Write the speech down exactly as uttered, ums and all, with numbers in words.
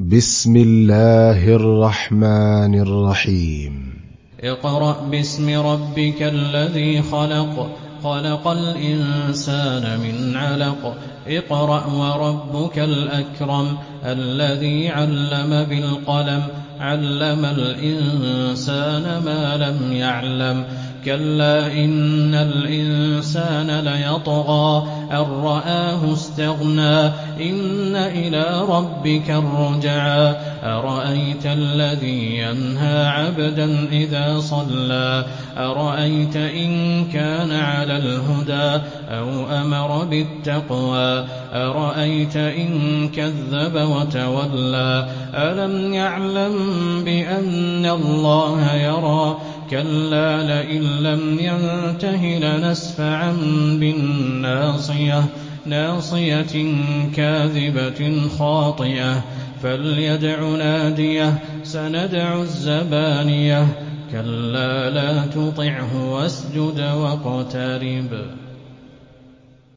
بسم الله الرحمن الرحيم اقرأ باسم ربك الذي خلق خلق الإنسان من علق اقرأ وربك الأكرم الذي علم بالقلم علم الإنسان ما لم يعلم كلا إن الإنسان ليطغى أن رآه استغنى إن إلى ربك الرجعى أرأيت الذي ينهى عبدا إذا صلى أرأيت إن كان على الهدى أو أمر بالتقوى أرأيت إن كذب وتولى ألم يعلم بأن الله يرى كلا لئن لم ينته لنسفعا بالناصية ناصية كاذبة خاطئة فليدع ناديه سندع الزبانية كلا لا تطعه واسجد واقترب